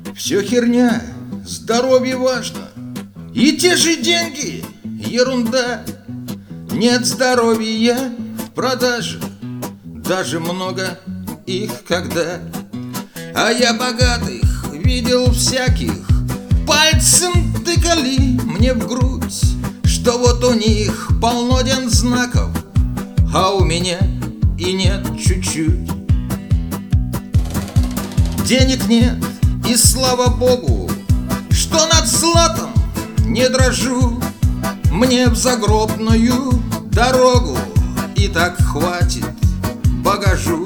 Все херня, здоровье важно. И те же деньги, ерунда. Нет здоровья в продаже, даже много их когда. А я богатых видел всяких, пальцем тыкали мне в грудь, что вот у них полно знаков, а у меня и нет чуть-чуть. Денег нет, и слава богу, что над златом не дрожу. Мне в загробную дорогу и так хватит багажу.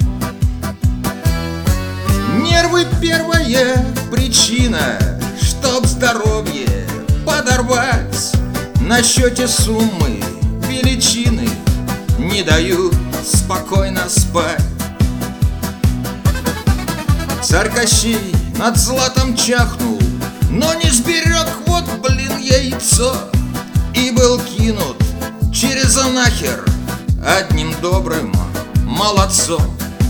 Нервы первая причина, чтоб здоровье подорвать. На счете суммы величины не дают спокойно спать. Царь Кощей над златом чахнул, но не сберег вот, яйцо, и был кинут через нахер одним добрым молодцом.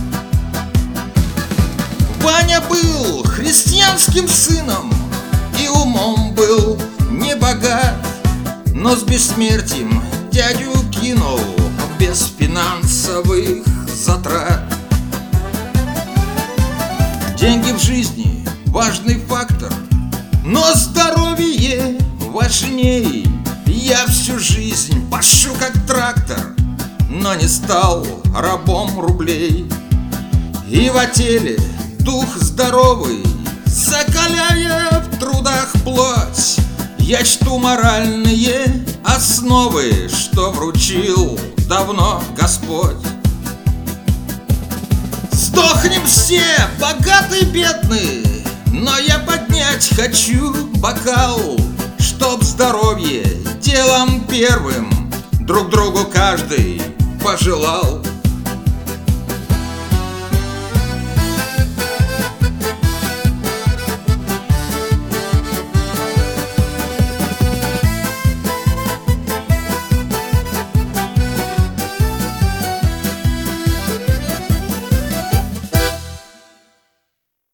Ваня был христианским сыном и умом был не богат, но с бессмертием дядю кинул без финансовых затрат. Деньги в жизни важный фактор, но здоровье важней. Я всю жизнь пашу как трактор, но не стал рабом рублей. И в теле дух здоровый, закаляя в трудах плоть, я чту моральные основы, что вручил давно Господь. Сдохнем все, богатые, бедные, но я поднять хочу бокал, чтоб здоровье делом первым друг другу каждый пожелал.